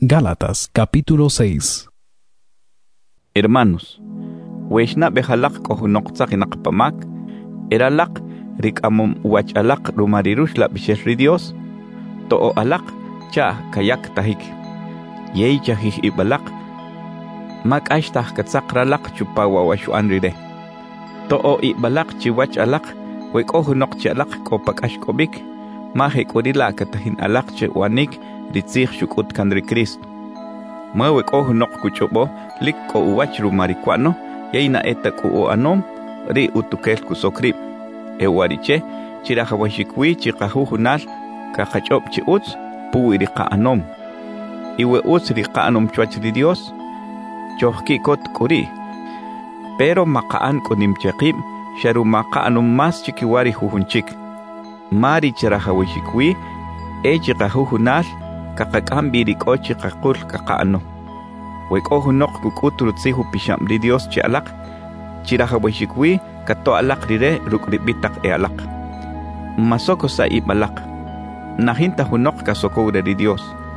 Gálatas capítulo 6. Hermanos, weshna bejalak kohunoqtzak inaqpamak, eralak rikamum wachalak rumarirush la bishesri Dios, to'o alak cha kayak tahik. Yei chahih ibalak, mak ashtah katsakralak chupawa washuan rire. To'o ibalak chiwach alak, wekohunok chalak kopak ashkobik, mahe korila katahin alak chewanik, ritzih shukut kandri Cristo. Mawe kohunok kuchobo lik ko uwach rumarikwano yaina eta ku anom ri utukel kusokrib ewariche chirahawashikwi chiqahuhunal kakachop chi uts puwi riqa anom iwe uts riqa anom chwach di Dios chohki kot kuri pero maqaan konim chaqib sharu maqa anom mas chikiwari huhunchik mari chirahawashikwi chiqahuhunal kakakambiri kochi kakul kakano. Wekohunok kukutur tsihu pisham di Dios chi alak, chirahawashikwi kato alak rire rukribitak e alak. Masoko sa ibalak, nahinta hunok kasoko di Dios.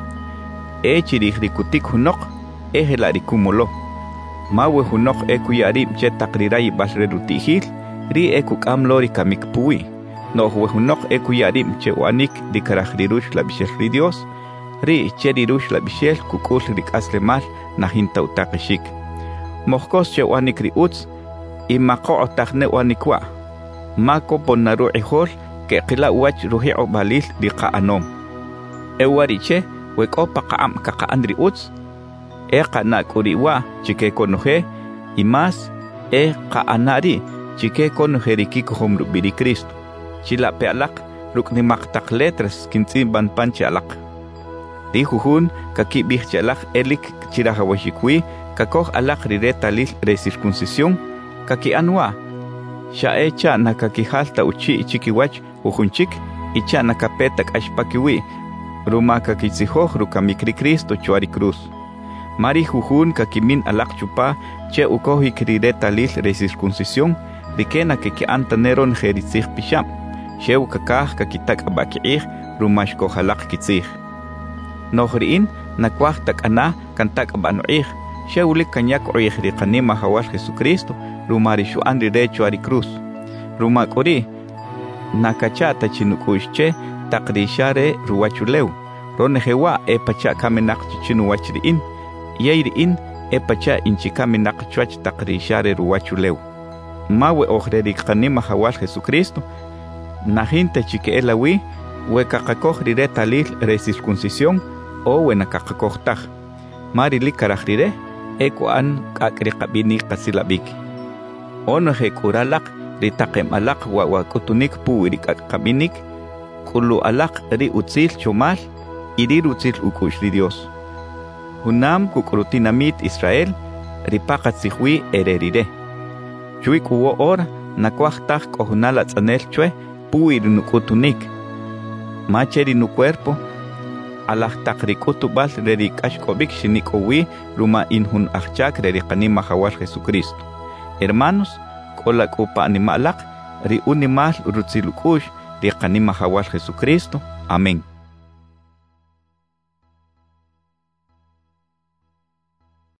Chirihrikutik hunok, helarikumolo. Mawe hunok kuyarib che takriray basrerutihil, ri kukamlori kamikpui. No hunok kuyarib che wanik di karahrirush la bishesri Dios, ri cherirush la bishel kukul rik aslemal nahinta utakishik. Mokos che wanik ri uts, imako otakne wanikwa. Mako ponaru ihol ke qila wach ruhi obalil riqa anom. Ewariche weko paqaam kakaan ri uts, qana kuriwa chike konohe, imas qaanari chike konohe rikiko homru biri Cristo. Chila pealak rukni maktak letras kintzin ban panche alak. Di huhun kakibih chalak elik chirahawashikwi kakoh alak rireta lil recircuncisión kaki anwa. Sha echa nakakihalta uchi ichikiwach uhunchik icha nakapetak ashpakiwi ruma kakitsihoh rukamikri Cristo chuari cruz. Mari huhun kakimin alak chupa che ukohik rireta lil recircuncisión rikena keki antaneron jeritzih pisham. Shew kakah kakitak abakiih rumash kohalak kitzih. Nohriin nakwah takana kantak abanuih. Shewlik kanyak oih riqanima hawal Jesucristo rumarishu andri recho ari cruz. Rumakori nakachata chinukushche takrishare ruwachulew. Ronehewa pacha kamenak chichinu wachriin. Yeiriin pacha inchikamenak chwach takrishare ruwachulew. Mawe ohre riqanima hawal Jesucristo nahinta chike elawi wekakakoh rireta lil recircuncisión o wenakakakohtah. Mari likarajrire ekuan kakriqabini qasilabik. Onoje kuralak ritaqem alak wakutunik puwiri kakaminik kulu alak ri utzil chumal iri utzil ukush ri Dios. Hunam kukrutinamit Israel ripaqat sihwi ererire. Chui kuwo or nakwahtaj kohunala tzanel chue puir nukutunik. Macheri nu cuerpo, alahtakrikutu bal rerik ashkobik shinikowi ruma inhun achak rerikanima hawal Jesucristo. Hermanos, kolak upa animalak, ri unimal rutzilukush rikanima hawal Jesucristo. Amén.